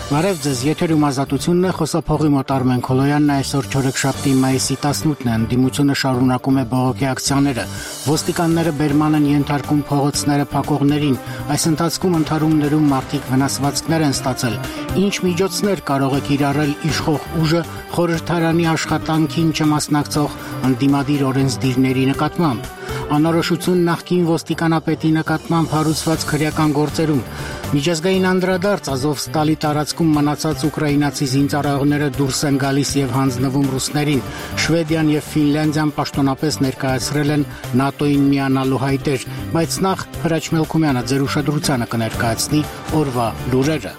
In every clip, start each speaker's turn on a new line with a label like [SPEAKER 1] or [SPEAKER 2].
[SPEAKER 1] Բարև ձեզ, եթերում ազատությունն է, խոսափողի մոտ Արմեն Քոլոյանն է, այսօր չորեքշաբթի մայիսի 18-ն է, ընդդիմությունը շարունակում է բողոքի ակցիաները, ոստիկանները բերման են ենթարկում փողոցները փակողներին, այս ընթացքում ընդհարումներում մարդիկ վնասվածքներ են ստացել, ինչ միջոցներ կարող է կիրառել իշխող ուժը խորհրդարանի աշխատանքին չմասնակցող ընդդիմադիր օրենսդիրների նկատմամբ, անորոշություն նախկին ոստիկանապետի նկատմամբ հարուցված քրեական գործերում, միջազգային անդրադարձ Ազովստալի տարածքում մնացած ուկրաինացի զինծառայողները դուրս են գալիս եւ հանձնվում ռուսներին, Շվեդիան եւ Ֆինլանդիան պաշտոնապես ներկայացրել են ՆԱՏՕ-ին միանալու հայտեր, բայց նախ Հրաչ Մելքումյանը ձեր ուշադրությանը կներկայացնի օրվա լուրերը։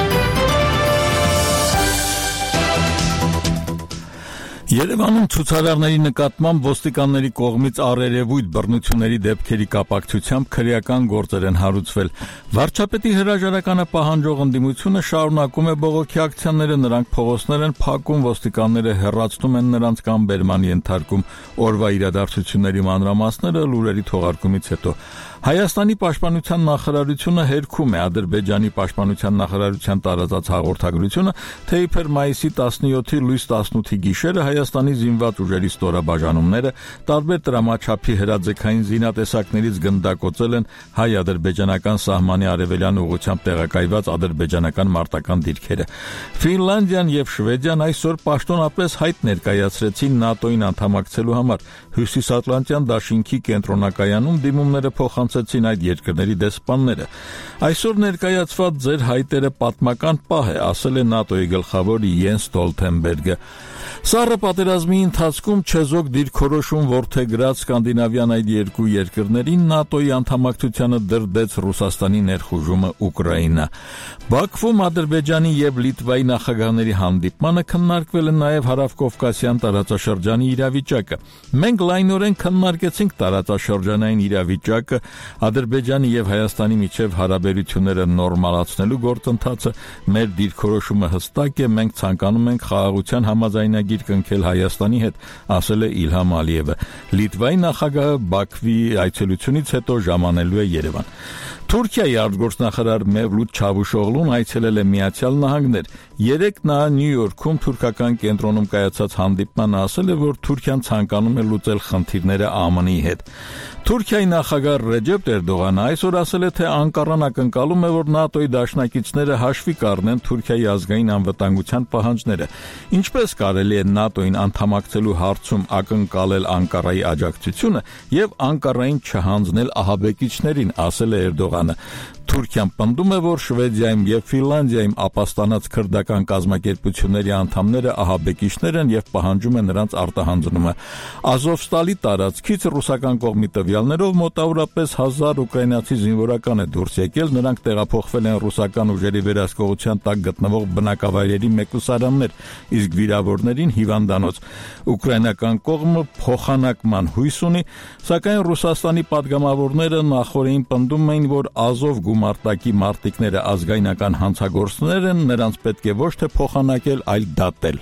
[SPEAKER 2] Երևանում ցուցարարների նկատմամբ ոստիկանների կողմից առերևույթ բռնությունների դեպքերի կապակցությամբ քրեական գործեր են հարուցվել։ Վարչապետի հրաժարականը պահանջող ընդդիմությունը շարունակում է բողոքի ակցիաները, նրանք փողոցներ են փակում, ոստիկանները հեռացնում են նրանց կամ բերման ենթարկում։ Օրվա իրադարձությունների մանրամասները լուրերի թողարկումից հետո Հայաստանի պաշտպանության նախարարությունը հերքում է Ադրբեջանի պաշտպանության նախարարության տարածած հաղորդագրությունը, թե իբր մայիսի 17-ի լույս 18-ի գիշերը Հայաստանի զինված ուժերի ստորաբաժանումները տարբեր տրամաչափի հրաձգային զինատեսակներից գնդակոծել են հայ-ադրբեջանական սահմանի արևելյան ուղղությամբ տեղակայված ադրբեջանական մարտական դիրքերը։ Ֆինլանդիան եւ Շվեդիան այսօր պաշտոնապես հայտ ներկայացրեցին ՆԱՏՕ-ին անդամակցելու համար։ Հյուսիսատլանտյան դաշինքի կենտրոնակայանում դիմումները փոխանցեցին այդ երկրների դեսպանները։ Այսօր ներկայացված ձեր հայտերը պատմական պահ է, ասել է ՆԱՏՕ-ի գլխավոր Յենս Ստոլթենբերգը։ Սառը պատերազմի ընթացքում չեզոք դիրքորոշում որդեգրած սկանդինավյան այդ երկու երկրներին ՆԱՏՕ-ի անդամակցությանը դրդեց Ռուսաստանի ներխուժումը Ուկրաինա։ Բաքվում Ադրբեջանի եւ Լիտվայի նախագահների հանդիպմանը քննարկվել է նաեւ Հարավկովկասյան տարածաշրջանի իրավիճակը։ Մենք լայնորեն քննարկեցինք տարածաշրջանային իրավիճակը, Ադրբեջանի եւ Հայաստանի միջև հարաբերությունները նորմալացնելու գործընթացը, մեր դիրքորոշումը հստակ է, մենք ցանկանում ենք խաղաղության համաձայնագիր կնքել Հայաստանի հետ, ասել է Իլհամ Ալիևը։ Լիտվայի նախագահը Բաքվի այցելությունից հետո ժամանելու է Երևան։ Թուրքիայի արտգործնախարար Մևլութ Չավուշօղլուն այցելել է Միացյալ Նահանգներ։ Երեկ նա Նյու Յորքում թուրքական կենտրոնում կայացած հանդիպման ասել է, որ Թուրքիան ցանկանում է լուծել խնդիրները ԱՄՆ-ի հետ։ Թուրքիայի նախագահ Ռեջեփ Էրդողանը այսօր ասել է, թե Անկարան ակնկալում է, որ ՆԱՏՕ-ի դաշնակիցները հաշվի կառնեն Թուրքիայի ազգային անվտանգության պահանջները։ Ինչպես կարելի է ՆԱՏՕ-ին անդամակցելու հարցում ակնկալել Անկարայի աջակցությունը եւ Անկարային չհանձնել ահաբեկիչներին, ասել է Էրդողանը։ Թուրքիան պնդում է, որ Շվեդիայում եւ Ֆինլանդիայում ապաստանած քրդական կազմակերպությունների անդամները ահաբեկիչներ են եւ պահանջում է նրանց արտահանձնումը։ Ազովստալի տարածքից ռուսական կողմի տվյալներով մոտավորապես 1000 ուկրաինացի զինվորական է դուրս եկել, նրանք տեղափոխվել են ռուսական ուժերի վերահսկողության տակ գտնվող բնակավայրերի մեկուսարաններ, իսկ վիրավորներին հիվանդանոց։ Ուկրաինական կողմը փոխանակման հույս ունի, սակայն Ռուսաստանի падգամավորները նախորդին պնդում էին, որ Ազով գումարտակի մարտիկները ազգայնական հանցագործներ են, նրանց պետք է ոչ թե փոխանակել, այլ դատել։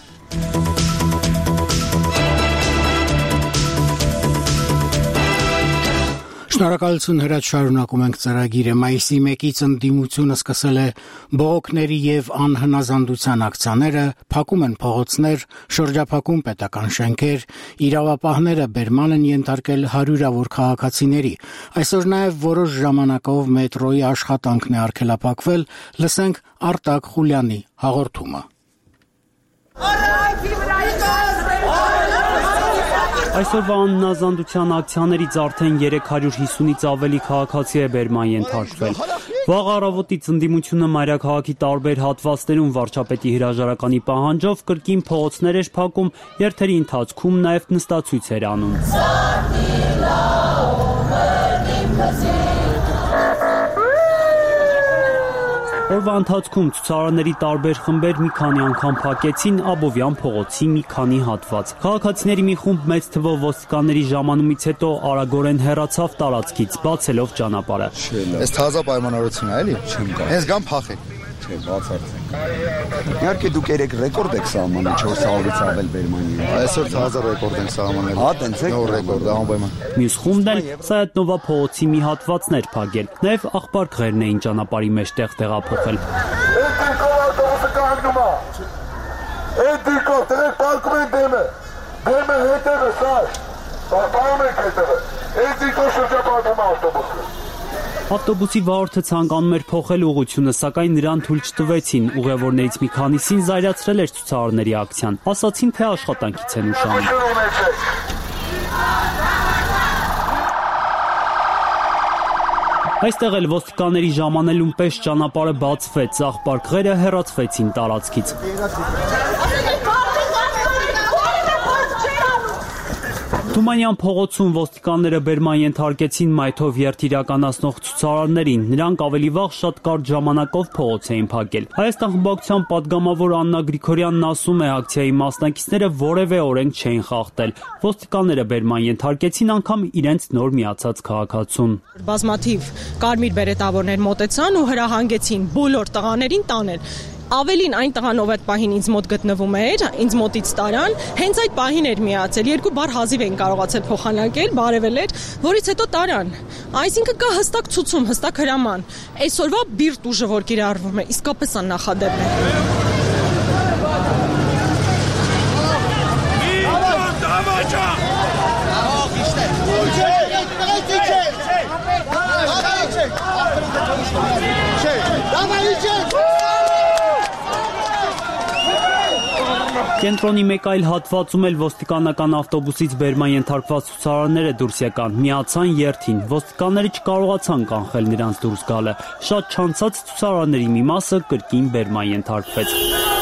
[SPEAKER 1] Շնորհակալություն Հրաչ, շարունակում ենք ծրագիրը։ Մայիսի 1-ից ընդդիմությունը սկսել է բողոքների եւ անհնազանդության ակցիաները, փակում են փողոցներ, շրջափակում պետական շենքեր, իրավապահները բերման են ենթարկել հարյուրավոր քաղաքացիների։ Այսօր նաեւ որոշ ժամանակով մետրոյի աշխատանքն է արգելափակվել, լսենք Արտակ Խուլյանի հաղորդումը։
[SPEAKER 3] Այսօրվա անհնազանդության ակցիաներից արդեն 350-ից ավելի քաղաքացի է բերման ենթարկվել։ Վաղ առավոտից ընդդիմությունը մայրաքաղաքի տարբեր հատվածներում վարչապետի հրաժարականի պահանջով կրկին փողոցներ էր փակում, երթերի ընթացքում նաև նստացույց էր անում։ Օրվա ընթացքում ցուցարարների տարբեր խմբեր մի քանի անգամ փակեցին Աբովյան փողոցի մի քանի հատված։ Քաղաքացիների մի խումբ մեծ թվով ոստիկանների ժամանումից հետո արագորեն հեռացավ տարածքից, բացելով ճանապարհը։
[SPEAKER 4] Այս թազա պայմանավորություն է, էլի։ Հենց գամ փախեք։ Իհարկե դուք երեք ռեկորդ եք սահմանում 400-ից ավել բերմանի։ Այսօր 1000 ռեկորդ ենք սահմանել։ Հա, տենց է ռեկորդ, անպայման։
[SPEAKER 3] Մյուս խումբն էլ Սայաթնովա փողոցի մի հատվածներ փակել։ Նաև աղբար ղերն էին ճանապարհի մեջ տեղափոխել։ Ավտոբուսի վարորդը ցանկանում էր փոխել ուղղությունը, սակայն նրան թույլ չտվեցին։ Ուղևորներից մի քանիսին զայրացրել էր ցուցարարների ակցիան։ Ասացին, թե աշխատանքից են ուշանում։ Այստեղ էլ ոստիկանների ժամանելուն պես ճանապարհը բացվեց, աղբարկղերը հեռացվեցին տարածքից։ Թումանյան փողոցում ոստիկանները բերման ենթարկեցին մայթով երթ իրականացնող ցուցարարներին։ Նրանք ավելի վաղ շատ կարճ ժամանակով փողոց էին փակել։ Հայաստան խմբակցության падգամավոր Աննա Գրիգորյանն ասում է, ակցիայի մասնակիցները որևէ օրենք չէին խախտել։ Ոստիկանները բերման ենթարկեցին անգամ իրենց նոր միացած քաղաքացուն։
[SPEAKER 5] Բազմաթիվ կարմիր բերետավորներ մոտեցան ու հրահանգեցին բոլոր տղաներին տանել։ Ավելին այն տղան ով այդ պահին ինձ մոտ գտնվում էր, ինձ մոտից տարան, հենց այդ պահին էր միացել, 2 բառ հազիվ են կարողացել փոխանակել, բարևել էր, որից հետո տարան։ Այսինքն կա հստակ ցուցում, հստակ հրաման։ Այսօրվա բիրտ ուժը որ կիրառվում է, իսկապես աննախադեպ է։
[SPEAKER 3] Կենտրոնի մեկ այլ հատվածում էլ ոստիկանական ավտոբուսից բերման ենթարկված ցուցարարները դուրս եկան, միացան երթին։ Ոստիկանները չկարողացան կանխել նրանց դուրս գալը։ Շատ չանցած ցուցարարների մի մասը կրկին բերման ենթարկվեց։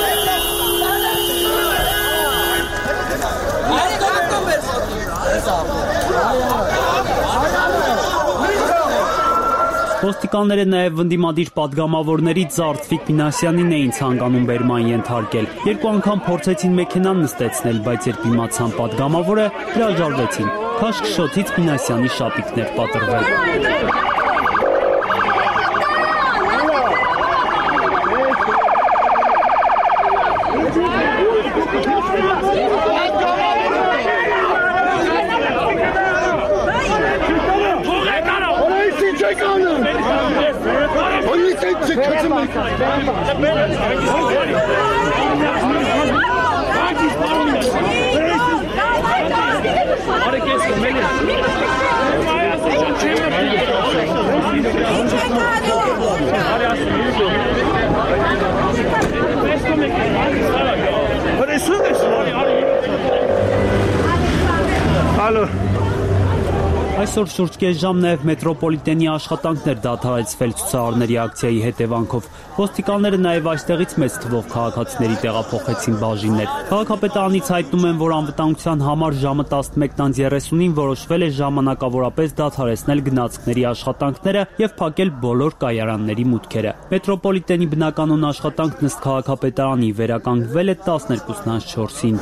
[SPEAKER 3] Ոստիկանները նաև ընդդիմադիր падգամավորներից Զարթվիկ Մինասյանին էին ցանկանում բերման ենթարկել։ 2 անգամ փորձեցին մեքենան նստեցնել, բայց երբ իմացան падգամավորը, հրաժարվեցին։ Քաշքշոթից Մինասյանի շապիկներ պատրվել։ Այսօր շուրջ կես ժամ նաև մետրոպոլիտենի աշխատանքներ դադարեցվել ցուցարարների ակցիայի հետևանքով։ Ոստիկանները նաև այստեղից մեծ թվով քաղաքացիների տեղափոխեցին բաժիններ։ Քաղաքապետարանից հայտնում են, որ անվտանգության համար ժամը 11:30-ին որոշվել է ժամանակավորապես դադարեցնել գնացքների աշխատանքները եւ փակել բոլոր կայարանների մուտքերը։ Մետրոպոլիտենի բնականոն աշխատանքն ըստ քաղաքապետարանի վերականգնվել է 12:04-ին։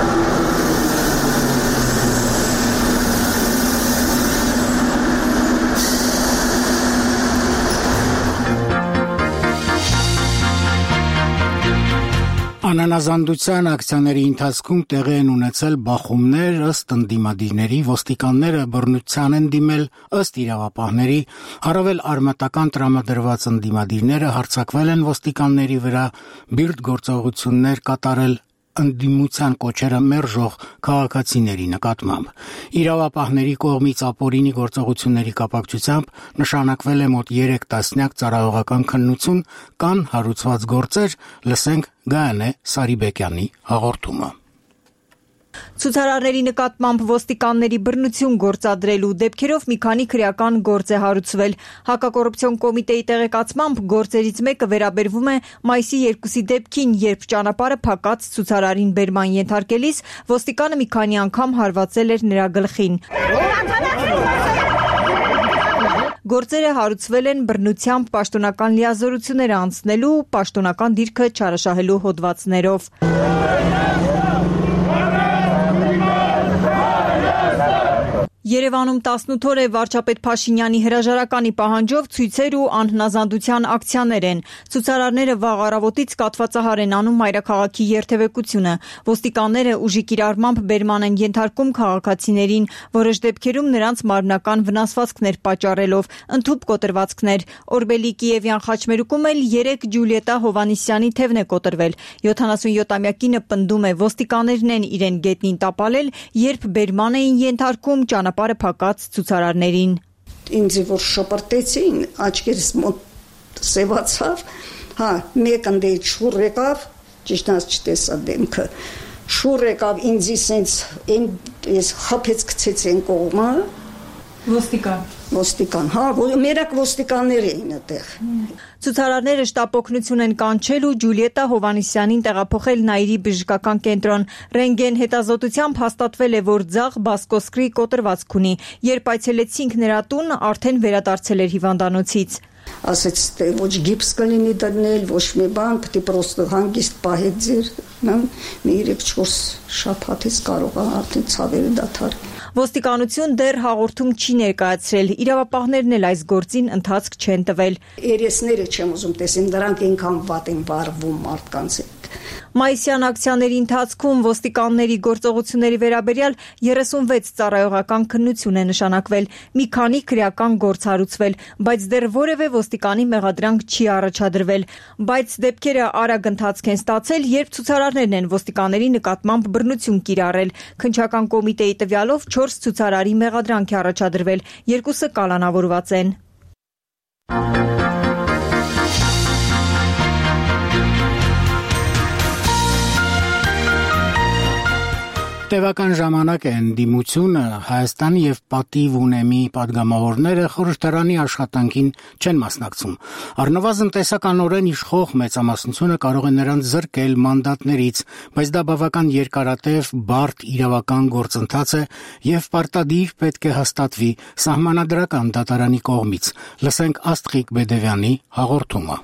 [SPEAKER 1] Անանազանդության ակցիաների ընթացքում տեղի են ունեցել բախումներ ըստ ընդդիմադիրների, ոստիկանները բռնության են դիմել ըստ իրավապահների, առավել արմատական տրամադրված ընդդիմադիրները հարձակվել են ոստիկանների վրա, բիրտ գործողություններ կատարել ընդդիմության կոչերը մերժող քաղաքացիների նկատմամբ։ Իրավապահների կողմից ապօրինի գործողությունների կապակցությամբ նշանակվել է մոտ 3 տասնյակ ծառայողական քննություն, կան հարուցված գործեր, լսենք Գայանե Սարիբեկյանի հաղորդումը։
[SPEAKER 6] Ցուցարարների նկատմամբ ոստիկանների բռնություն գործադրելու դեպքերով մի քանի քրեական գործ է հարուցվել։ Հակակոռուպցիոն կոմիտեի տեղեկացմամբ գործերից մեկը վերաբերվում է մայիսի 2-ի դեպքին, երբ ճանապարհը փակած ցուցարարին բերման ենթարկելիս ոստիկանը մի քանի անգամ հարվածել էր նրա գլխին։ Գործերը հարուցվել են բռնությամբ պաշտոնական լիազորություններ անցնելու, պաշտոնական դիրքը չարաշահելու հոդվածներով։ Երևանում 18 օր է վարչապետ Փաշինյանի հրաժարականի պահանջով ցույցեր ու անհնազանդության ակցիաներ են։ Ցուցարարները վաղ առավոտից կաթվածահար են անում մայրաքաղաքի երթևեկությունը։ Ոստիկանները ուժի կիրառմամբ բերման են ենթարկում քաղաքացիներին, որոշ դեպքերում նրանց մարմնական վնասվածքներ պատճառելով, ընդհուպ կոտրվածքներ։ Օրբելի Կիևյան խաչմերուկում էլ 3 Ջուլիետա Հովանիսյանի թևն է կոտրվել։ 77-ամյակինը պնդում է, ոստիկաններն են իրեն գետնին տապալել, երբ բերման էին ենթարկում ճանապարհը փակած ցուցարարներին։
[SPEAKER 7] Ինձ որ շպրտեցին, աչքերս մոտ սևացավ, մեկ ընդե շուռ եկավ, ճիշտ չտեսա դեմքը, շուռ եկավ ինձ սենց ես խփեց գցեց են կողմը, ոստիկան, մերակ ոստիկաններ էին այդտեղ։
[SPEAKER 6] Ցուցարարները շտապօգնություն են կանչել ու Ջուլիետա Հովանիսյանին տեղափոխել Նաիրի բժշկական կենտրոն։ Ռենտգեն հետազոտությամբ հաստատվել է, որ ձախ բասկոսկրի կոտրվածք ունի։ Երբ այցելեցինք նրա տուն, արդեն վերադարձել էր հիվանդանոցից։
[SPEAKER 7] Ասեց, թե ոչ գիպս կլինի դնել, ոչ մի բան, պետք է պրոստը հանգիստ պահեք ձեր, մի 3-4 շաբաթից կարող է արդեն ցավերը դադար։
[SPEAKER 6] Ոստիկանություն դեռ հաղորդում չի ներկայացրել, իրավապահներն էլ այս գործին ընթացք չեն տվել։
[SPEAKER 7] Երեսները չեմ ուզում տեսնել, դրանք այնքան վատ են վարվում մարդկանց հետ։
[SPEAKER 6] Մայիսյան ակցիաների ընթացքում ոստիկանների գործողությունների վերաբերյալ 36 ծառայողական քննություն է նշանակվել, մի քանի քրեական գործ հարուցվել, բայց դեռ որևէ ոստիկանի մեղադրանք չի առաջադրվել, բայց դեպքերը արագ ընթացք են ստացել, երբ ցուցարարներն են ոստիկանների նկատմամբ բռնություն կիրառել։ Քննչական կոմիտեի տվյալով 4 ցուցարարի մեղադրանք է առաջադրվել, 2-ը կալանավորված են։
[SPEAKER 1] Տևական ժամանակ է ընդդիմությունը Հայաստանի եւ Պատիվ ունեմի падգամավորները խորհրդարանի աշխատանքին չեն մասնակցում։ Առնվազն տեսականորեն իշխող մեծամասնությունը կարող է նրանց զրկել մանդատներից, բայց դա բավական երկարատև, բարդ իրավական գործընթաց է եւ պարտադիր պետք է հաստատվի սահմանադրական դատարանի կողմից։ Լսենք Աստղիկ Բեդևյանի հաղորդումը։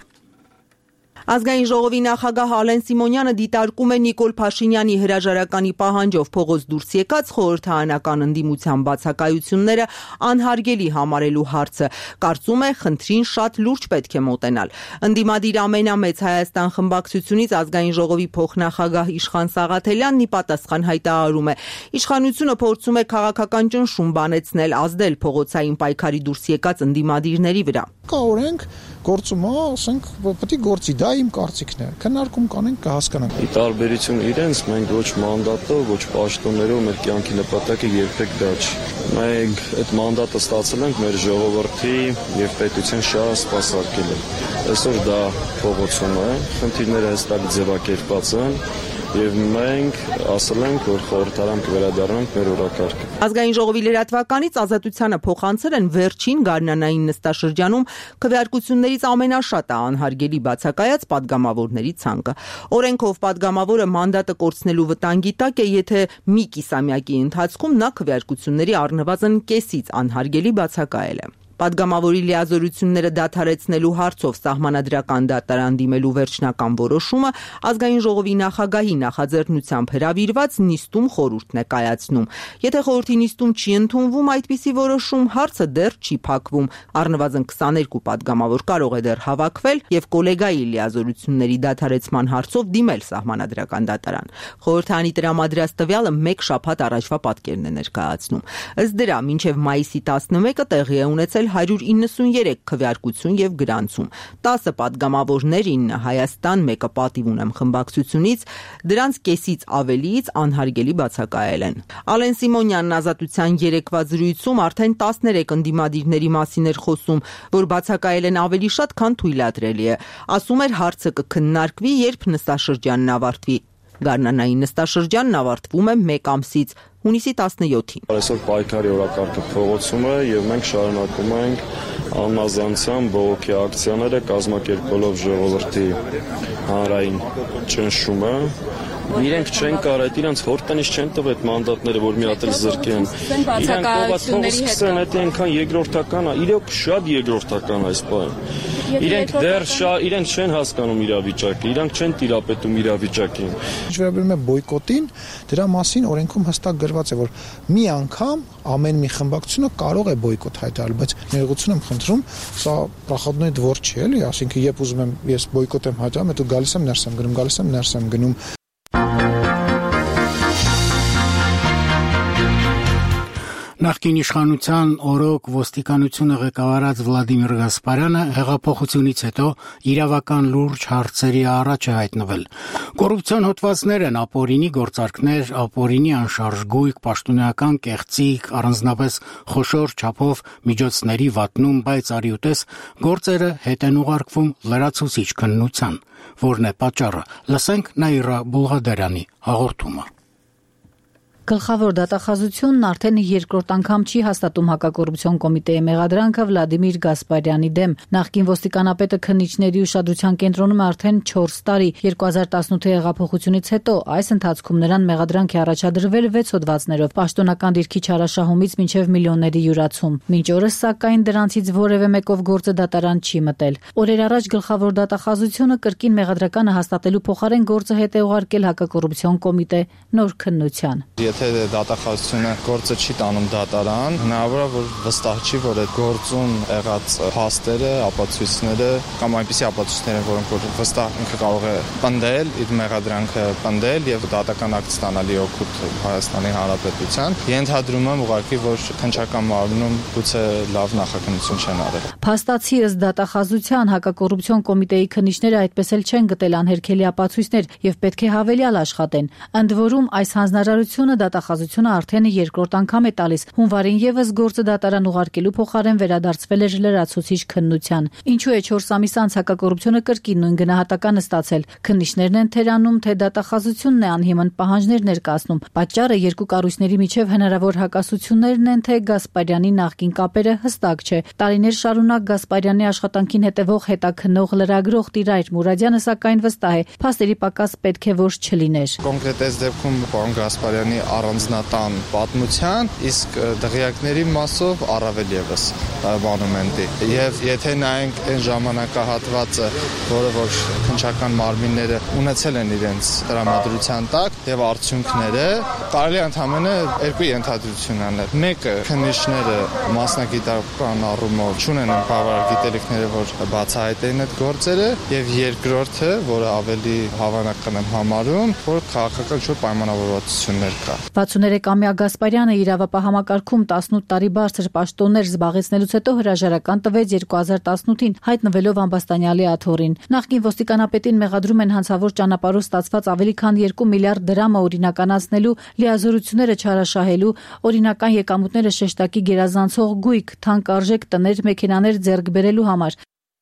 [SPEAKER 8] Ազգային ժողովի նախագահ Ալեն Սիմոնյանը դիտարկում է Նիկոլ Փաշինյանի հրաժարականի պահանջով փողոց դուրս եկած խորհրդարանական ընդդիմության բացակայությունները անհարգելի համարելու հարցը։ Կարծում է, խնդրին շատ լուրջ պետք է մոտենալ։ Ընդդիմադիր ամենամեծ Հայաստան խմբակցությունից Ազգային ժողովի փոխնախագահ Իշխան Սաղաթելյանն ի պատասխան հայտարարում է. իշխանությունը փորձում է քաղաքական ճնշում բանեցնել, ազդել փողոցային պայքարի դուրս եկած ընդդիմադիրների վրա։
[SPEAKER 9] Կորենք գործումը, ասենք, պետք է գործի, դա իմ կարծիքն է։ Քննարկում կանենք, կհասկանանք։
[SPEAKER 10] Ի տարբերություն իրենց, մենք ոչ մանդատով, ոչ պաշտոններով մեր կյանքի նպատակը երբեք դա չի։ Մենք այդ մանդատը ստացել ենք մեր ժողովրդի եւ պետության շահ սպասարկելու։ Այսօր դա փողոցում է, խնդիրները հստակ ձևակերպված են։ Եվ մենք ասել ենք, որ խորհրդարան կվերադառնանք մեր օրակարգը։
[SPEAKER 8] Ազգային ժողովի լրատվականից Ազատությանը փոխանցել են վերջին գարնանային նստաշրջանում քվեարկություններից ամենաշատը անհարգելի բացակայած падգամավորների ցանկը։ Օրենքով падգամավորը մանդատը կորցնելու վտանգի տակ է, եթե մի կիսամյակի ընթացքում նա քվեարկությունների առնվազն կեսից անհարգելի բացակայել է։ Падգամավորի լիազորությունները դադարեցնելու հարցով սահմանադրական դատարան դիմելու վերջնական որոշումը Ազգային ժողովի նախագահի նախաձեռնությամբ հրավիրված նիստում խորհուրդն է կայացնում։ Եթե խորհրդի նիստում չի ընդունվում այդպիսի որոշում, հարցը դեռ չի փակվում։ Առնվազն 22 падգամավոր կարող է դեռ հավաքվել եւ կոլեգայի լիազորությունների դադարեցման հարցով դիմել սահմանադրական դատարան։ Խորհրդարանի տրամադրած տվյալը 1 շաբաթ առաջվա պատկերն է ներկայացնում։ Ըստ դրա, մինչև մայիսի 11-ը տեղի է ունեցել 193 քվեարկություն եւ գրանցում։ 10 падգամավորներ, 9 Հայաստան, 1 Պատիվ ունեմ խմբակցությունից, դրանց կեսից ավելիից անհարգելի բացակայել են։ Ալեն Սիմոնյանն Ազատության երեկվա զրույցում արդեն 13 ընդդիմադիրների մասին էր խոսում, որ բացակայել են ավելի շատ, քան թույլատրելի է։ Ասում էր, հարցը կքննարկվի, երբ նստաշրջանն ավարտվի։ Գարնանային նստաշրջանն ավարտվում է 1 ամսից, հունիսի 17-ին։
[SPEAKER 10] Այսօր պայքարի օրակարգը փողոցում է եւ մենք շարունակում ենք անմազանցան բողոքի ակցիաները կազմակերպելով ժողովրդի հանրային ճնշումը։ Իրենք չեն կարող, իրանց հորտնից չեն տվել այդ մանդատները, որ մի հատ էլ զրկեն։ Իրանք ով փողոց սկսեն, դա այնքան երկրորդական է, իրոք շատ երկրորդական այս բանը։ Իրենք չեն հասկանում իրավիճակը, իրենք չեն տիրապետում իրավիճակին։
[SPEAKER 9] Ինչ վերաբերում է բոյկոտին, դրա մասին օրենքում հստակ գրված է, որ մի անգամ ամեն մի խմբակցությունը կարող է բոյկոտ հայտարարել, բայց ներողություն եմ խնդրում, սա проходной двор չի, էլի, ասինքն երբ ուզում եմ ես բոյկոտ եմ հայտարարում, հետո գալիս եմ ներս եմ գնում, գալիս եմ ներս եմ գնում։
[SPEAKER 1] Նախկին իշխանության օրոք ոստիկանությունը ղեկավարած Վլադիմիր Գասպարյանը հեղափոխությունից հետո իրավական լուրջ հարցերի առաջ է հայտնվել։ Կոռուպցիոն հոդվածներ են ապօրինի գործարքներ, ապօրինի անշարժ գույք, պաշտոնեական կեղծիք, առանձնապես խոշոր չափով միջոցների վատնում, բայց արիուտես գործերը հետ են ուղարկվում լրացուցիչ քննության։ Որն է պատճառը։ Լսենք Նաիրա Բուլղադարյանի հաղորդումը։
[SPEAKER 11] Գլխավոր դատախազությունն արդեն երկրորդ անգամ չի հաստատում հակակոռուպցիոն կոմիտեի մեղադրանքը Վլադիմիր Գասպարյանի դեմ։ Նախկին ոստիկանապետը քննիչների ուշադրության կենտրոնում է արդեն 4 տարի։ 2018-ի հեղափոխությունից հետո այս ընթացքում նրան մեղադրանք է առաջադրվել 6 հոդվածներով, պաշտոնական դիրքի չարաշահումից մինչև միլիոնների յուրացում։ Մինչ օրս սակայն դրանցից որևէ մեկով գործը դատարան չի մտել։ Օրեր առաջ գլխավոր դատախազությունը կրկին մեղադրականը հաստատելու փոխարեն գործը հետ է ուղարկել հակակոռուպցիոն կոմիտե նոր քննության։
[SPEAKER 12] Եթե դատախազությունը գործը չի տանում դատարան, հնարավոր է, որ վստահ չի, որ այդ գործում եղած փաստերը, ապացույցները կամ այնպիսի ապացույցները, որոնք որ վստահ ինքը կարող է պնդել, իր մեղադրանքը պնդել եւ դատական ակտ ստանալի օգուտ Հայաստանի Հանրապետության, ենթադրում եմ ուղղակի, որ քննչական մարմնում գուցե լավ նախաքննություն չեն արել։
[SPEAKER 11] Փաստացի ըստ դատախազության հակակոռուպցիոն կոմիտեի քննիչները այդպես էլ չեն գտել անհերքելի ապացույցներ եւ պետք է հավելյալ աշխատեն։ Ընդ որում այս հանձնարարությունը դատախազությունը արդեն երկրորդ անգամ է տալիս։ Հունվարին եւս գործը դատարան ուղարկելու փոխարեն վերադարձվել էր լրացուցիչ քննության։ Ինչու է 4 ամիս անց հակակոռուպցիոնը կրկին նույն գնահատականը ստացել։ Քննիչներն են թերանում, թե դատախազությունն է անհիմն պահանջներ ներկայացնում։ Պատճառը երկու կառույցների միջև հնարավոր հակասություններն են, թե Գասպարյանի նախկին կապերը հստակ չէ։ Տարիներ շարունակ Գասպարյանի աշխատանքին հետևող հետաքննող լրագրող Տիրայր Մուրադյանը սակայն վստահ է, փաստերի պակաս պետք է որ չլիներ։
[SPEAKER 12] Կոնկրետ այս դեպքում պարոն Գասպարյանի առանձնատան պատմության, իսկ դղյակների մասով առավել եւս մոնումենտի։ Եվ եթե նայենք այն ժամանակահատվածը, որը որ քննչական մարմինները ունեցել են իրենց տրամադրության տակ եւ արդյունքները, կարելի է ընդհանրապես երկու ենթադրություն անել։ Մեկը քննիչները մասնագիտական առումով չունեն բավարար գիտելիքները, որ բացահայտեն այդ գործերը, եւ երկրորդը, որը ավելի հավանական եմ համարում, որ քաղաքական ինչ-որ պայմանավորվածություններ կա։
[SPEAKER 11] 63-ամյա Գասպարյանը իրավապահ համակարգում 18 տարի բարձր պաշտոններ զբաղեցնելուց հետո հրաժարական տվեց 2018-ին, հայտնվելով ամբաստանյալի աթոռին։ Նախկին ոստիկանապետին մեղադրում են հանցավոր ճանապարհով ստացված ավելի քան 2 միլիարդ դրամը օրինականացնելու, լիազորությունները չարաշահելու, օրինական եկամուտները շեշտակի գերազանցող գույք, թանկարժեք տներ, մեքենաներ ձեռք բերելու համար։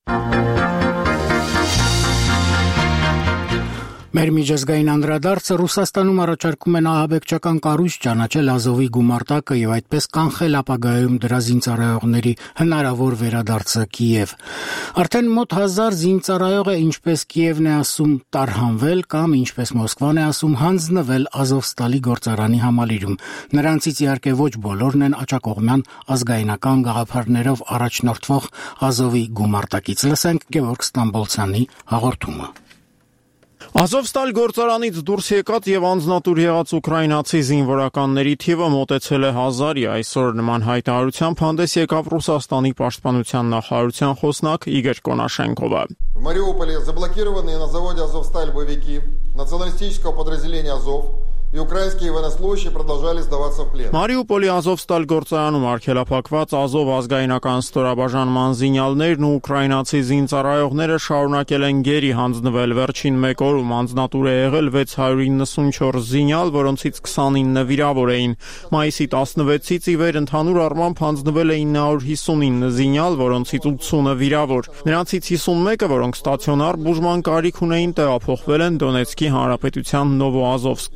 [SPEAKER 1] Մեր միջազգային անդրադարձը Ռուսաստանում առաջարկում են ահաբեկչական կառույց ճանաչել Ազովի գումարտակը եւ այդպես կանխել ապագայում դրա զինծառայողների հնարավոր վերադարձը Կիև։ Արդեն մոտ 1000 զինծառայող է, ինչպես Կիևն է ասում, տարհանվել կամ ինչպես Մոսկվան է ասում, հանձնվել Ազովստալի գործարանի համալիրում։ Նրանցից իհարկե ոչ բոլորն են աջակողմյան ազգայնական գաղափարներով առաջնորդվող Ազովի գումարտակից։ Լսենք Գևորգ Ստամբոլցյանի հաղորդումը։
[SPEAKER 13] Ազովստալ գործարանից դուրս եկած եւ անձնատուր եղած ուկրաինացի զինվորականների թիվը մոտեցել է 1000-ի։ Այսօր նման հայտարարությամբ հանդես եկավ Ռուսաստանի պաշտպանության նախարարության խոսնակ Իգոր Կոնաշենկովը։
[SPEAKER 14] В Мариуполе заблокированные на заводе Азовсталь боевики националистического подразделения Азов и украинские военнослужащие продолжали сдаваться в плен.
[SPEAKER 13] Մարիուպոլի Ազովստալ գործարանում արգելափակված Ազով ազգայնական ստորաբաժանման զինյալներն ու ուկրաինացի զինծառայողները շարունակել են գերի հանձնվել։ Վերջին մեկ օրում անձնատուր է եղել 694 զինյալ, որոնցից 29 վիրավոր էին։ Մայիսի 16-ից ի վեր ընդհանուր առմամբ հանձնվել է 959 զինյալ, որոնցից 80-ը վիրավոր։ Նրանցից 51-ը, որոնք ստացիոնար բուժման կարիք ունեին, տեղափոխվել են Դոնեցկի հանրապետության Նովոազովսկ քաղաքի։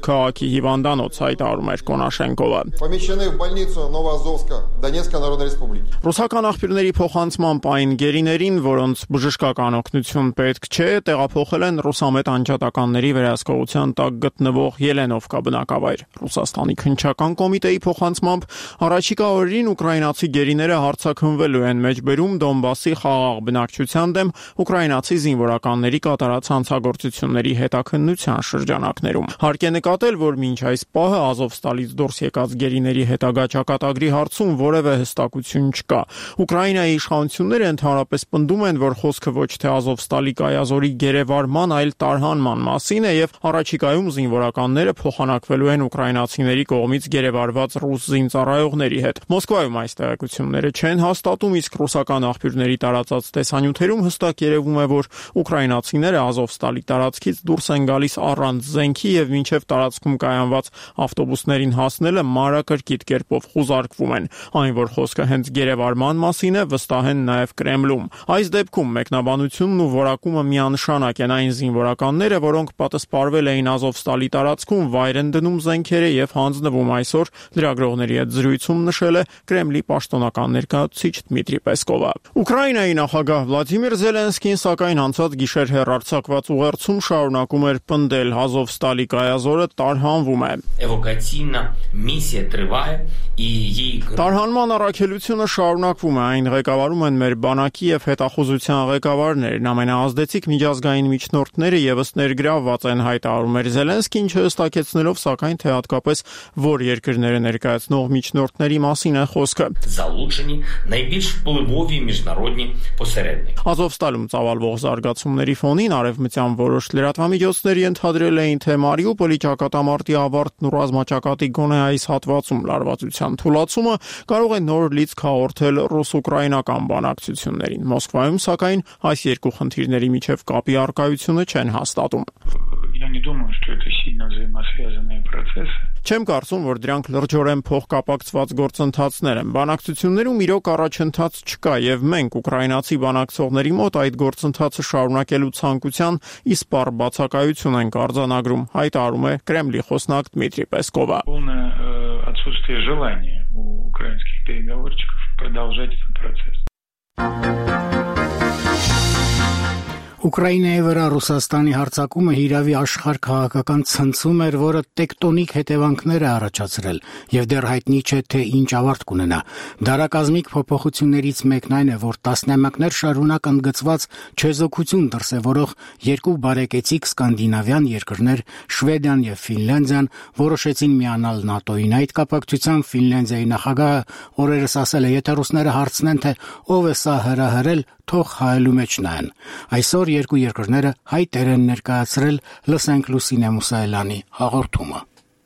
[SPEAKER 13] քաղաքի հիվանդանոց, հայտարարում էր Կոնաշենկովը։
[SPEAKER 14] Помещены в больницу Новоазовска Донецкой Народной Республики։
[SPEAKER 13] Ռուսական աղբյուրների փոխանցմամբ այն գերիներին, որոնց բժշկական օգնություն պետք չէ, տեղափոխել են ռուսամետ անջատականների վերահսկողության տակ գտնվող Ելենովկա բնակավայր։ Ռուսաստանի քննչական կոմիտեի փոխանցմամբ առաջիկա օրերին ուկրաինացի գերիները հարձակվելու են մեջբերում Դոնբասի խաղաղ բնակչության դեմ ուկրաինացի զինվորականների կատարած հանցագործությունների հետաքննության շրջանակներում։ Հարկ է նկատել, որ մինչ այս պահը Ազովստալից դուրս եկած գերիների հետագա ճակատագրի հարցում որևէ հստակություն չկա։ Ուկրաինայի իշխանությունները ընդհանրապես պնդում են, որ խոսքը ոչ թե Ազովստալի կայազորի գերեվարման, այլ տարհանման մասին է եւ առաջիկայում զինվորականները փոխանակվելու են ուկրաինացիների կողմից գերեվարված ռուս զինծառայողների հետ։ Մոսկվայում այս տեղեկությունները չեն հաստատում, իսկ ռուսական աղբյուրների տարածած տեսանյութերում հստակ երևում է, որ ուկրաինացիները Ազովստալի տարածքից դուրս են գալիս առանց զենքի եւ մինչեւ տարածքում կայանված ավտոբուսներին հասնելը մանրակրկիտ կերպով խուզարկվում են։ Այն, որ խոսքը հենց գերեվարման մասին է, վստահ են նաեւ Կրեմլում։ Այս դեպքում մեկնաբանությունն ու որակումը միանշանակ են այն զինվորականները, որոնք պատասպարվել էին Ազովստալի տարածքում, վայր են դնում զենքերը եւ հանձնվում այսօր լրագրողների հետ զրույցում նշել է Կրեմլի պաշտոնական ներկայացուցիչ Դմիտրի Պեսկովը։ Ուկրաինայի նախագահ Վլադիմիր Զելենսկին սակայն անցած գիշեր հեռարձակված ուղերձում շարունակում էր պնդել Ազովստալի կայազորը տարհանվում է։ Տարհանման առաքելությունը շարունակվում է, այն ղեկավարում են մեր բանակի եւ հետախուզության ղեկավարներն, ամենաազդեցիկ միջազգային միջնորդները եւս ներգրավված են, հայտարարում էր Զելենսկին, չհստակեցնելով սակայն թե հատկապես որ երկրները ներկայացնող միջնորդների մասին է խոսքը։ Ազովստալում ծավալվող զարգացումների ֆոնին արևմտյան որոշ լրատվամիջոցներ ենթադրել էին, թե Մարիուպոլի ճակատամարտի ավարտն ու ռազմաճակատի գոնե այս հատվածում լարվածության թուլացումը կարող է նոր լիցք հաղորդել ռուս-ուկրաինական բանակցություններին։ Մոսկվայում սակայն այս երկու խնդիրների միջև կապի առկայությունը չեն հաստատում։ Չեմ կարծում, որ դրանք լրջորեն փոխկապակցված գործընթացներ են։ Բանակցություններում իրոք առաջընթաց չկա եւ մենք ուկրաինացի բանակցողների մոտ այդ գործընթացը շարունակելու ցանկության իսպառ բացակայություն ենք արձանագրում, հայտարարում է Կրեմլի խոսնակ Դմիտրի Պեսկովը։
[SPEAKER 15] Отсутствие желания у украинских переговорщиков продолжать этот процесс.
[SPEAKER 1] Ուկրաինայի վրա Ռուսաստանի հարձակումը հիրավի աշխարհ քաղաքական ցնցում էր, որը տեկտոնիկ հետևանքներ է առաջացրել եւ դեռ հայտնի չէ թե ինչ ավարտ կունենա։ Դարակազմիկ փոփոխություններից մեկն այն է, որ տասնամյակներ շարունակ ընդգծված չեզոքություն դրսևորող երկու բարեկեցիկ սկանդինավյան երկրներ Շվեդիան եւ Ֆինլանդիան որոշեցին միանալ ՆԱՏՕ-ին։ Այդ կապակցությամբ Ֆինլանդիայի նախագահը օրերս ասել է, եթե ռուսները հարցնեն, թե ով է սա հրահրել, թող հայելու մեջ նայեն։ Այսօր երկու երկրները հայտեր են ներկայացրել, լսենք Լուսինե Մուսայելյանի հաղորդումը։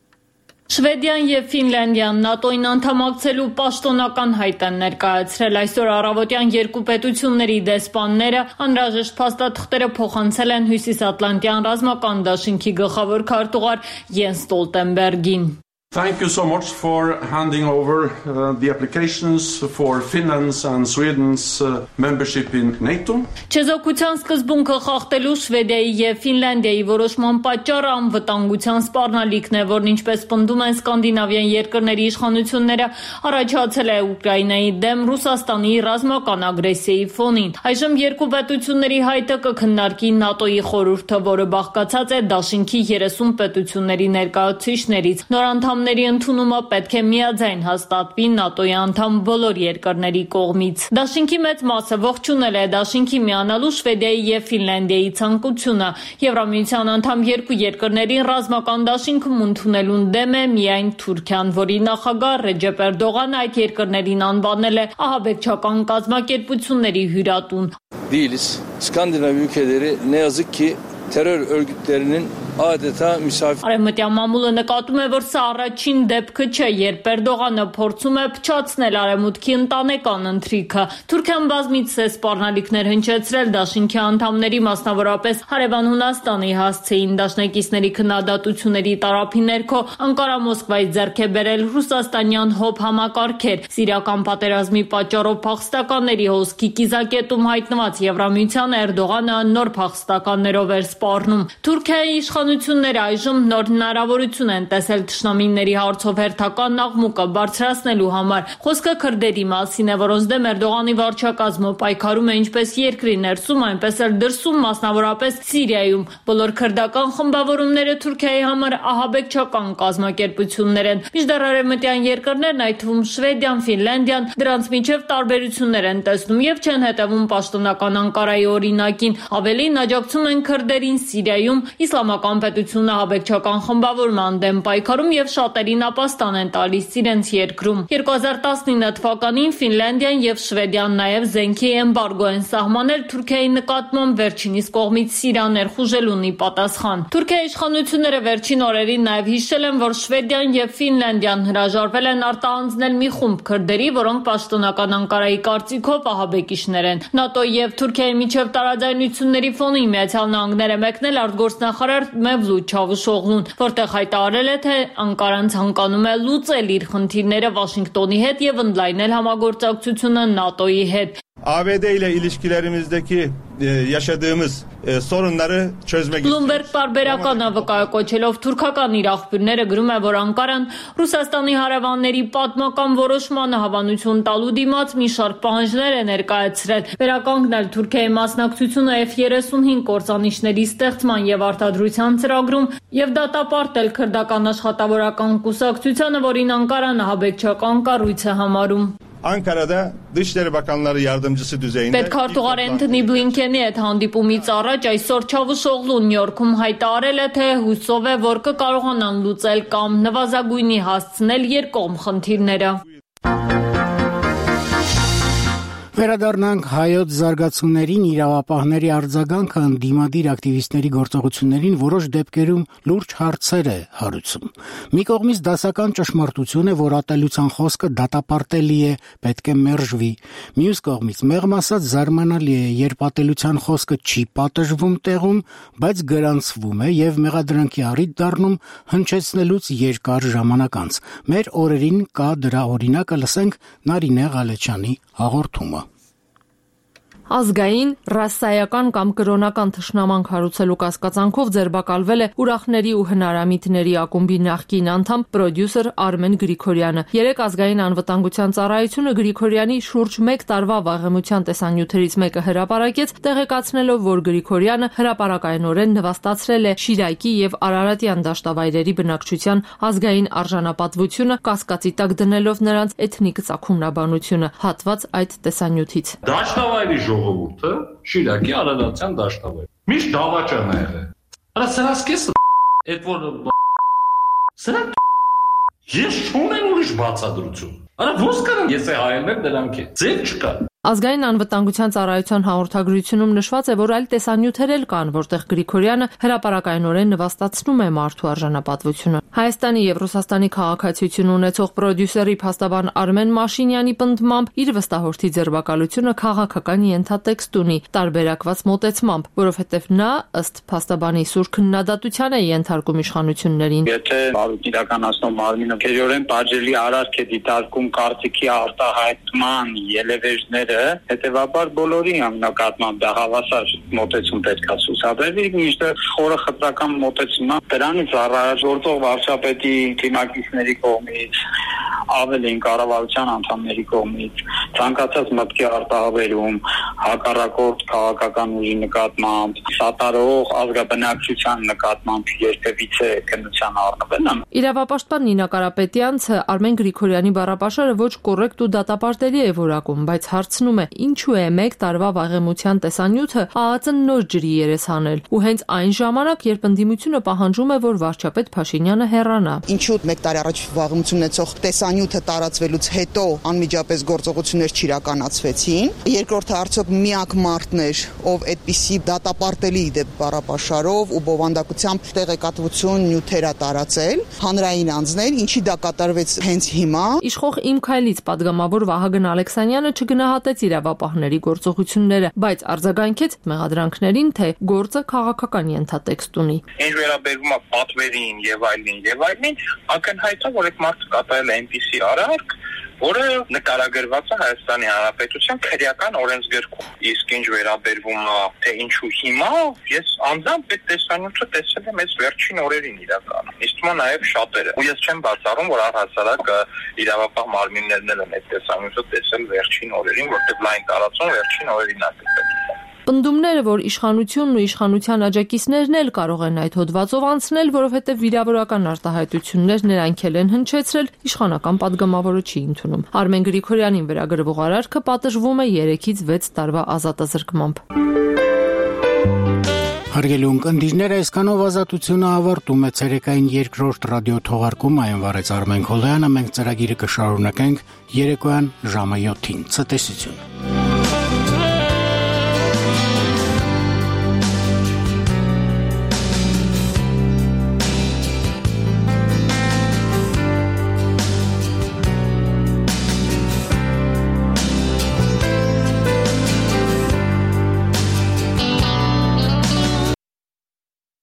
[SPEAKER 16] Շվեդիան եւ Ֆինլանդիան ՆԱՏՕ-ին անդամակցելու պաշտոնական հայտ են ներկայացրել։ Այսօր առավոտյան երկու պետությունների դեսպանները անհրաժեշտ փաստաթղթերը փոխանցել են Հյուսիսատլանտյան ռազմական դաշինքի գլխավոր քարտուղար Յենս Ստոլտենբերգին։
[SPEAKER 17] Thank you so much for handing over the applications for Finland's and Sweden's membership in NATO.
[SPEAKER 16] Չեզոքության սկզբունքը խախտելու Շվեդիայի եւ Ֆինլանդիայի որոշման պատճառը անվտանգության սպառնալիքն է, որն ինչպես պնդում են սկանդինավյան երկրների իշխանությունները, առաջացել է Ուկրաինայի դեմ Ռուսաստանի ռազմական ագրեսիայի ֆոնին։ Այժմ երկու պետությունների հայտը կքննարկի ՆԱՏՕ-ի խորհուրդը, որը բաղկացած է դաշինքի 30 պետությունների ներկայացուցիչներից։ Նոր անդամների ընդունումը պետք է միաձայն հաստատվի ՆԱՏՕ-ի անդամ բոլոր երկրների կողմից։ Դաշինքի մեծ մասը ողջունել է դաշինքի միանալու Շվեդիայի եւ Ֆինլանդիայի ցանկությունը։ Եվրամիության անդամ երկու երկրներին ռազմական դաշինքում ընդունելուն դեմ է միայն Թուրքիան, որի նախագահ Ռեջեփ Էրդողանը այդ երկրներին անվանել է ահաբեկչական կազմակերպությունների հյուրատուն։
[SPEAKER 18] Değiliz. Skandinav ülkeleri ne yazık ki terör örgütlerinin adeta misafir.
[SPEAKER 16] Արևմտյան մամուլը նկատում է, որ սա առաջին դեպքը չէ, երբ Էրդողանը փորձում է փչացնել արևմուտքի ընտանեկան ընթրիքը։ Թուրքիան բազմիցս է սպառնալիքներ հնչեցրել դաշինքի անդամների, մասնավորապես հարևան Հունաստանի հասցեին դաշնակիցների քննադատությունների տարափի ներքո Անկարա Մոսկվայից ձեռք է բերել ռուսաստանյան հոբ համակարգեր։ Սիրիական պատերազմի պատճառով փախստականների հոսքի կիզակետում հայտնված Եվրամիության Էրդողանը նոր փախստականներով էր սպառնում։ Թուրքիայի իշխանությունները այժմ նոր հնարավորություն են տեսել թշնամիների հարցով հերթական աղմուկը բարձրացնելու համար։ Խոսքը քրդերի մասին է, որոնց դեմ Էրդողանի վարչակազմը պայքարում է ինչպես երկրի ներսում, այնպես էլ դրսում, մասնավորապես Սիրիայում։ Բոլոր քրդական խմբավորումները Թուրքիայի համար ահաբեկչական կազմակերպություններ են։ Մինչդեռ արևմտյան երկրներն, այդ թվում Շվեդիան, Ֆինլանդիան, դրանց միջև տարբերություններ են տեսնում եւ չեն հետևում պաշտոնական Անկարայի օրինակին։ Ավելին աջակցում են քրդերին Սիրիայում, իսլամական պետությունը ահաբեկչական խմբավորման դեմ պայքարում եւ շատերին ապաստան են տալիս իրենց երկրում։ 2019 թվականին Ֆինլանդիան եւ Շվեդիան նաեւ զենքի էմբարգո են սահմանել Թուրքիայի նկատմամբ վերջինիս կողմից Սիրիան ներխուժելունի պատասխան։ Թուրքիայի իշխանությունները վերջին օրերին նաեւ հիշել են, որ Շվեդիան եւ Ֆինլանդիան հրաժարվել են արտահանձնել մի խումբ քրդերի, որոնք պաշտոնական Անկարայի կարծիքով ահաբեկիչներ են։ ՆԱՏՕ-ի եւ Թուրքիայի միջև տարաձայնությունների ֆոնին Միացյալ Նահանգները մեկնել արտգործնախարար Մևլութ Չավուշօղլուն, որտեղ հայտարարել է, թե Անկարան ցանկանում է լուծել իր խնդիրները Վաշինգտոնի հետ եւ ընդլայնել համագործակցությունը ՆԱՏՕ-ի հետ։
[SPEAKER 19] ABD ile ilişkilerimizdeki yaşadığımız sorunları çözmek
[SPEAKER 16] Bloomberg պարբերական վկայակոչելով թուրքական իր աղբյուրները գրում է, որ Անկարան Ռուսաստանի հարևանների պատմական որոշմանը հավանություն տալու դիմաց մի շարք պահանջներ է ներկայացրել, վերականգնել Թուրքիայի մասնակցությունը F-35 կործանիչների ստեղծման եւ արտադրության ծրագրում եւ դատապարտել քրդական աշխատավորական կուսակցությանը, որին Անկարան ահաբեկչական կառույց է համարում։
[SPEAKER 19] Ankara'da Dışişleri Bakanları Yardımcısı düzeyinde
[SPEAKER 16] Պետքարտուղար Էնթոնի Բլինքենի հետ հանդիպումից առաջ այսօր Չավուշօղլուն Նյու Յորքում հայտարարել է, թե հուսով է, որ կկարողանան լուծել կամ նվազագույնի հասցնել երկկողմ խնդիրները։
[SPEAKER 1] Վերադառնանք հայոց զարգացումներին, իրավապահների արձագանքը ընդդիմադիր ակտիվիստների գործողություններին որոշ դեպքերում լուրջ հարցեր է հարուցում։ Մի կողմից դասական ճշմարտություն է, որ ատելության խոսքը դատապարտելի է, պետք է մերժվի։ Մյուս կողմից մեղմ ասած զարմանալի է, երբ ատելության խոսքը չի պատժվում տեղում, բայց գրանցվում է եւ մեղադրանքի առիթ դառնում հնչեցնելուց երկար ժամանակ անց։ Մեր օրերին կա դրա օրինակը, լսենք Նարինե Ղալեչյանի հաղորդումը։
[SPEAKER 20] Ազգային, ռասայական կամ կրոնական թշնամանք հարուցելու կասկածանքով ձերբակալվել է ուրախների ու հնարամիտների ակումբի նախկին անդամ պրոդյուսեր Արմեն Գրիգորյանը։ Երեք ազգային անվտանգության ծառայությունը Գրիգորյանի շուրջ 1 տարվա վաղեմության տեսանյութերից մեկը հրապարակեց, տեղեկացնելով, որ Գրիգորյանը հրապարակայնորեն նվաստացրել է Շիրակի եւ Արարատյան դաշտավայրերի բնակչության ազգային արժանապատվությունը, կասկածի տակ դնելով նրանց էթնիկ ծագումնաբանությունը։ Հատված այդ տեսանյութից։
[SPEAKER 21] Դաշտավայրի ժողովուրդը Շիրակի Արարատյան դաշտավայր։ Միշտ դավաճան է եղել։ Արա սրանց կեսը այդ որ սրանք ես չունեմ ուրիշ բացատրություն։ Արա ո՞նց կարամ ես հայերներ դրանք է։ Ձեր չկա։
[SPEAKER 20] Ազգային անվտանգության ծառայության հաղորդագրությունում նշված է, որ այլ տեսանյութեր էլ կան, որտեղ Գրիգորյանը հրապարակայնորեն նվաստացնում է մարդու արժանապատվությունը։ Հայաստանի եւ Ռուսաստանի քաղաքացիություն ունեցող պրոդյուսերի փաստաբան Արմեն Մաշինյանի պնդմամբ իր վստահորդի ձերբակալությունը քաղաքական ենթատեքստ ունի, տարբերակված մոտեցմամբ, որովհետեւ նա ըստ փաստաբանի սուր քննադատության է ենթարկում իշխանություններին։
[SPEAKER 22] Եթե իրականացնող մարմինը քերորեն բաժելի արարք է դիտարկում կարծիքի արտահայտման ելևէջները, հետևաբար բոլորի նկատմամբ դա հավասար մոտեցում պետք է ցուցաբերվի, մինչդեռ խորը խտրական մոտեցումը դրանից առաջորդող վարչապետի թիմակիցների կողմից, ավելին կառավարության անդամների կողմից ցանկացած մտքի արտահայտում, հակառակորդ քաղաքական ուժի նկատմամբ, սատարող ազգաբնակչության նկատմամբ երբևիցե քննության առնվել է։
[SPEAKER 20] Իրավապաշտպան Նինա Կարապետյանցը Արմեն Գրիգորյանի բառապաշարը ոչ կոռեկտ ու դատապարտելի է որակում, բայց հարցնում է, ինչու է 1 տարվա վաղեմության տեսանյութը ԱԱԾ-ն նոր ջրի երես հանել, ու հենց այն ժամանակ, երբ ընդդիմությունը պահանջում է, որ վարչապետ Փաշինյանը հեռանա։
[SPEAKER 23] Ինչու 1 տարի առաջ վաղեմություն ունեցող տեսանյութը տարածվելուց հետո անմիջապես գործողություններ չիրականացվեցին։ Երկրորդը արդյոք միակ մարդն էր, ով այդպիսի դատապարտելի դեպ բառապաշարով ու բովանդակությամբ տեղեկատվություն նյութեր է տարածել, հանրային անձներ, ինչի դա կատարվեց հենց հիմա։
[SPEAKER 20] Իշխող Իմ Քայլից падգամավոր Վահագն Ալեքսանյանը չգնահատեց իրավապահների գործողությունները, բայց արձագանքեց մեղադրանքներին, թե գործը քաղաքական ենթատեքստ ունի։
[SPEAKER 22] Ինչ վերաբերում է պատվերին եւ այլն, ակնհայտ է, որ այդ մարդը կատարել է այնպիսի արարք, որը նկարագրված է Հայաստանի Հանրապետության քրեական օրենսգրքում։ Իսկ ինչ վերաբերվում է թե ինչու հիմա, ես անձամբ այդ տեսանյութը տեսել եմ այս վերջին օրերին իրականում։ Իսկ թվում է նաև շատերը։ Ու ես չեմ բացառում, որ առհասարակ իրավապահ մարմիններն էլ են այդ տեսանյութը տեսել վերջին օրերին, որտեղ լայն տարածում վերջին օրերին է գտել։
[SPEAKER 20] Պնդումները, որ իշխանությունն ու իշխանության աջակիցներն էլ կարող են այդ հոդվածով անցնել, որովհետև վիրավորական արտահայտություններ նրանք էլ են հնչեցրել, իշխանական падգամավորը չի ընդունում։ Արմեն Գրիգորյանին վերագրվող արարքը պատժվում է 3-ից 6 տարվա ազատազրկմամբ։
[SPEAKER 1] Հարգելի ունկնդիրներ, այսքանով ազատությունը ավարտում է ցերեկային երկրորդ ռադիո թողարկումը, այն վարեց Արմեն Քոլոյանը, մենք ծրագիրը կշարունակենք երեկոյան ժամը 7-ին։ Ցտեսություն։